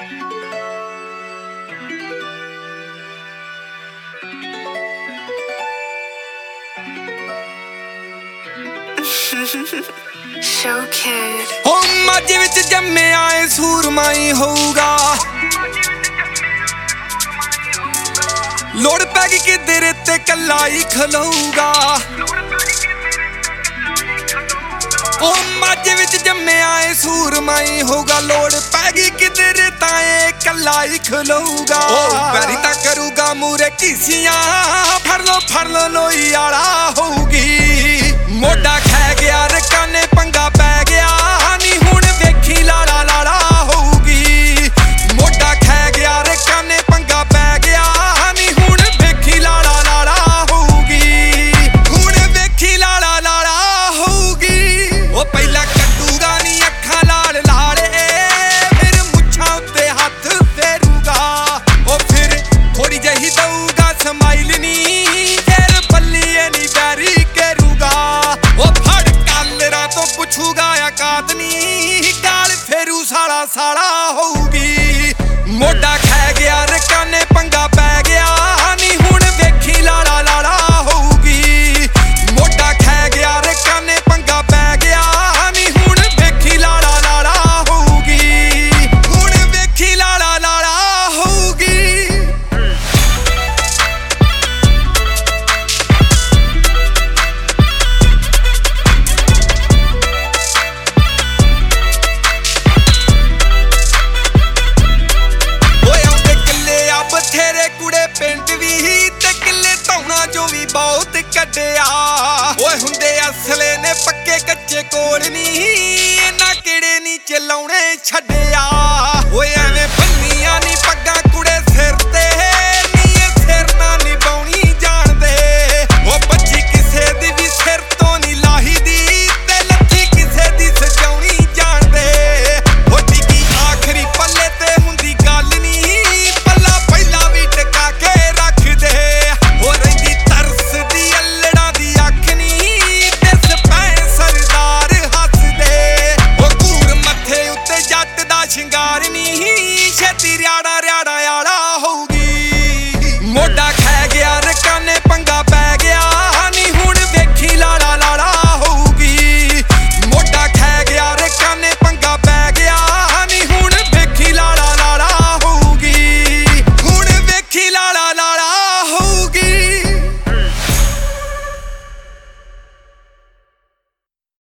Showkid ਹੋ ਮੱਝ ਵਿੱਚ ਜੰਮਿਆ ਏ ਸੂਰਮਾਈ ਹੋਊਗਾ ਲੋੜ ਪੈ ਗਈ ਕਿਧਰੇ ਤੇ ਕੱਲਾ ਹੀ ਖਲੋਊਗਾ ਉਹ ਮੱਝ ਵਿੱਚ ਜੰਮਿਆ ਏ ਸੂਰਮਾਈ ਹੋਊਗਾ ਲੋੜ ਪੈ ਗਈ ਕਿਧਰੇ ਤਾਂ ਏ ਕੱਲਾ ਹੀ ਖਲੋਊਗਾ ਉਹ ਵੈਰੀ ਤਾਂ ਕਰੂਗਾ ਮੂਰੇ ਕੀਸੀਆਂ ਫੜ ਲੋ ਲੋਈ ਆਲਾ ਹੋਊਗੀ ਮੋਢਾ ਖੈ ਗਿਆ ਰਕਾਨੇ ਪੰਗਾ ਪੈ ਗਿਆ ਨੀ ਹੁਣ ਵੇਖੀ ਲਾਲਾ ਲਾਲਾ ਹੋਊਗੀ ਮੋਢਾ ਖੈ ਗਿਆ ਰਕਾਨੇ ਪੰਗਾ ਪੈ ਗਿਆ ਨੀ ਹੁਣ ਵੇਖੀ ਲਾਲਾ ਲਾਲਾ ਹੋਊਗੀ ਹੁਣ ਵੇਖੀ ਲਾਲਾ ਲਾਲਾ ਹੋਊਗੀ ਉਹ ਪਹਿਲਾਂ ਕੱਟੂਗਾ ਨੀ ਅੱਖਾਂ ਲਾਲ ਲਾਲੇ ਫਿਰ ਮੁੱਛਾਂ ਉੱਤੇ ਹੱਥ ਫੇਰੂਗਾ ਉਹ ਫਿਰ ਥੋੜੀ ਜਿਹੀ ਦਊਗਾ ਸਮਾਈਲ ਨੀ ਫਿਰ ਬੱਲੀਏ ਨੀ ਬੈਰੀ ਕਰੂਗਾ ਉਹ ਫੜ ਕਾਲਰਾਂ ਤੋਂ ਪੁੱਛੂਗਾ ਔਕਾਤ ਨੀ ਗਾਲ ਫੇਰੂ ਸਾਲਾ ਸਾਲਾ ਹੋਊਗੀ ਮੋਢਾ ਖੈ ਗਿਆ ਰਕਾਨੇ ਪੰਗਾ ਪੈ ਗਿਆ ਨੀ ਹੁਣ ਵੇਖੀ ਲਾਲਾ ਲਾਲਾ ਹੋਊਗੀ ਮੋਢਾ ਖੈ ਗਿਆ ਰਕਾਨੇ ਪੰਗਾ ਪੈ ਗਿਆ ਨੀ ਹੁਣ ਵੇਖੀ ਲਾਲਾ ਲਾਲਾ ਹੋਊਗੀ ਹੁਣ ਵੇਖੀ ਲਾਲਾ ਲਾਲਾ ਹੋਊਗੀ ਬਥੇਰੇ ਕੁੜੇ ਪਿੰਡ ਵੀ ਤੇ ਕਿੱਲੇ ਧੌਣਾ ਚੋਂ ਵੀ ਬਹੁਤ ਕੱਢਿਆ ਓਏ ਹੁੰਦੇ ਅਸਲੇ ਨੇ ਪੱਕੇ ਕੱਚੇ ਕੋਲ ਨਹੀਂ ਇਹਨਾਂ ਕਿਹੜੇ ਨਹੀਂ ਚਲਾਉਣੇ ਛੱਡ